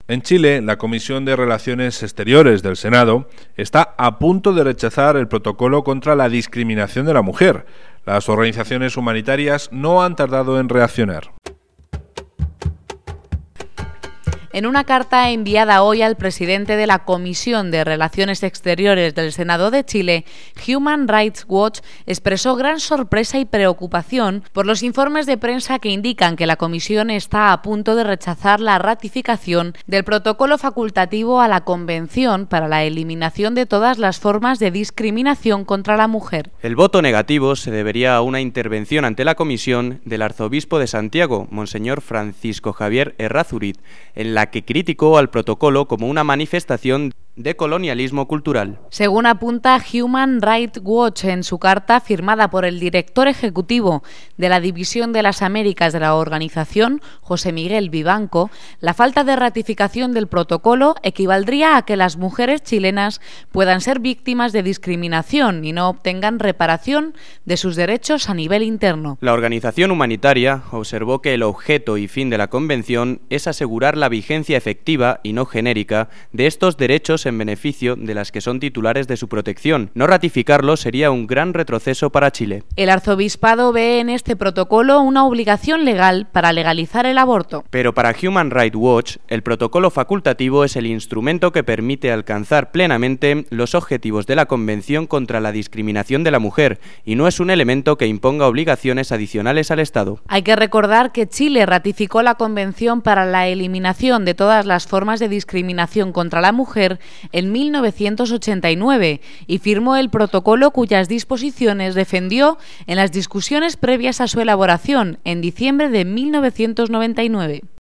En Chile, la Comisión de Relaciones Exteriores del Senado está a punto de rechazar el protocolo contra la discriminación de la mujer. Las organizaciones humanitarias no han tardado en reaccionar. En una carta enviada hoy al presidente de la Comisión de Relaciones Exteriores del Senado de Chile, Human Rights Watch expresó gran sorpresa y preocupación por los informes de prensa que indican que la Comisión está a punto de rechazar la ratificación del protocolo facultativo a la Convención para la eliminación de todas las formas de discriminación contra la mujer. El voto negativo se debería a una intervención ante la Comisión del arzobispo de Santiago, Monseñor Francisco Javier Errázuriz, en la que criticó al protocolo como una manifestación de colonialismo cultural. Según apunta Human Rights Watch en su carta firmada por el director ejecutivo de la División de las Américas de la organización, José Miguel Vivanco, la falta de ratificación del protocolo equivaldría a que las mujeres chilenas puedan ser víctimas de discriminación y no obtengan reparación de sus derechos a nivel interno. La organización humanitaria observó que el objeto y fin de la Convención es asegurar la vigencia efectiva y no genérica de estos derechos en beneficio de las que son titulares de su protección. No ratificarlo sería un gran retroceso para Chile. El arzobispado ve en este protocolo una obligación legal para legalizar el aborto. Pero para Human Rights Watch, el protocolo facultativo es el instrumento que permite alcanzar plenamente los objetivos de la Convención contra la discriminación de la mujer y no es un elemento que imponga obligaciones adicionales al Estado. Hay que recordar que Chile ratificó la Convención para la eliminación de todas las formas de discriminación contra la mujer en 1989 y firmó el protocolo cuyas disposiciones defendió en las discusiones previas a su elaboración en diciembre de 1999.